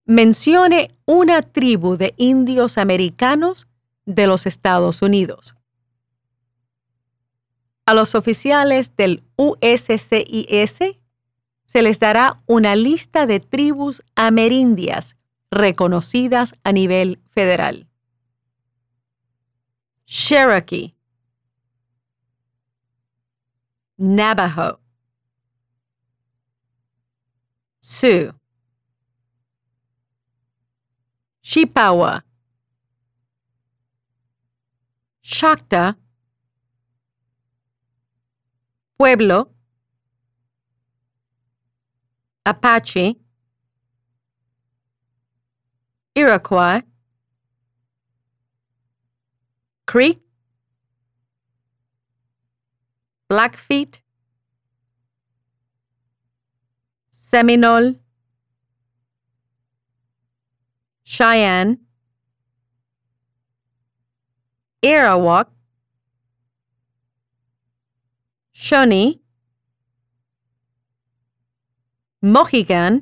Mencione una tribu de indios americanos de los Estados Unidos. A los oficiales del USCIS se les dará una lista de tribus amerindias reconocidas a nivel federal. Cherokee, Navajo, Sioux, Chippewa, Choctaw, Pueblo, Apache, Iroquois, Creek, Blackfeet, Seminole, Cheyenne, Arawak, Shawnee, Mohegan,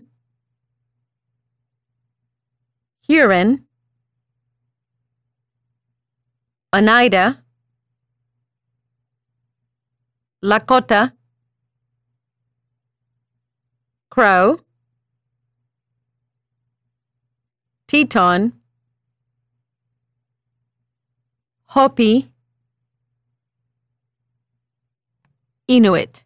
Huron, Oneida, Lakota, Crow, Teton, Hopi, Inuit.